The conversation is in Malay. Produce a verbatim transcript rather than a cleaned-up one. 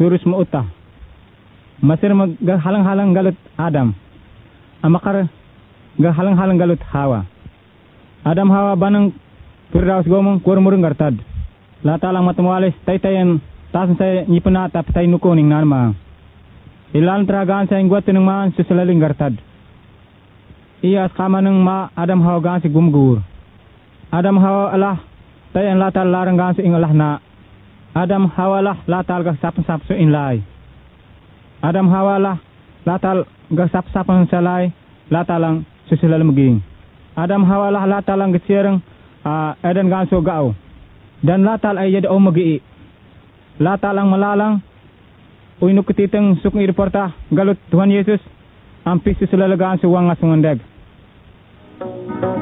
surus mo uta. Masir mag halang-halang galut Adam. Amakar halang-halang galut Hawa. Adam Hawa banang Firdaus gomong kurmurung gartad. Latalang matamawalis tay-tayan tasan saya nyipuna tap tay nukuning nanma. Ilan tragaan sa ingwat ng maan susalaling gartad. Iya kama ng ma Adam Hawa gan si gumgur. Adam Hawa alah tayan latal larang gan si ingalah na. Adam Hawa lah latal ga sapsap so inlay. Adam Hawa lah latal ga sapsapan sa lay latalang susalaling maging. Adam Hawa lah latalang gitsirang uh, edan gan so gao. Dan latal ay yada o magi. Latal ang malalang uinuk ketiteng suk iriporta galut Tuhan Yesus ampis susulalagaan suwang asungandag.